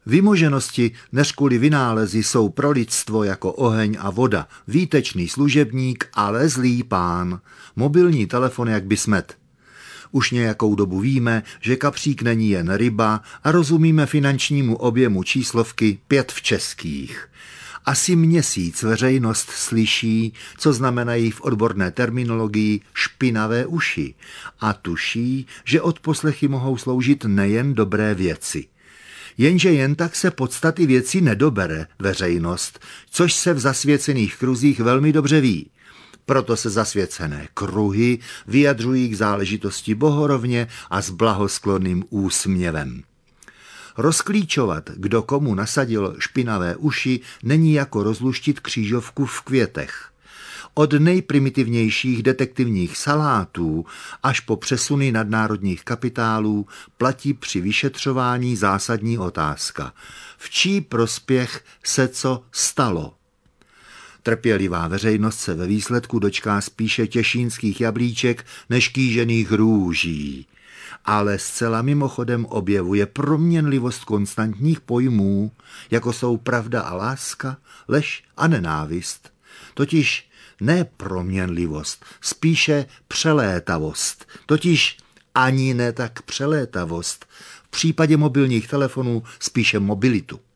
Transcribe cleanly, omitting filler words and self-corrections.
Vymoženosti než kvůli vynálezy jsou pro lidstvo jako oheň a voda, výtečný služebník, ale zlý pán. Mobilní telefon jak by smet. Už nějakou dobu víme, že kapřík není jen ryba a rozumíme finančnímu objemu číslovky 5 v českých. Asi měsíc veřejnost slyší, co znamenají v odborné terminologii špinavé uši a tuší, že odposlechy mohou sloužit nejen dobré věci. Jenže jen tak se podstaty věci nedobere veřejnost, což se v zasvěcených kruzích velmi dobře ví. Proto se zasvěcené kruhy vyjadřují k záležitosti bohorovně a s blahosklonným úsměvem. Rozklíčovat, kdo komu nasadil špinavé uši, není jako rozluštit křížovku v květech. Od nejprimitivnějších detektivních salátů až po přesuny nadnárodních kapitálů platí při vyšetřování zásadní otázka. V čí prospěch se co stalo? Trpělivá veřejnost se ve výsledku dočká spíše těšínských jablíček než kýžených růží. Ale zcela mimochodem objevuje proměnlivost konstantních pojmů, jako jsou pravda a láska, lež a nenávist. Totiž ne proměnlivost, spíše přelétavost, totiž ani ne tak přelétavost, v případě mobilních telefonů spíše mobilitu.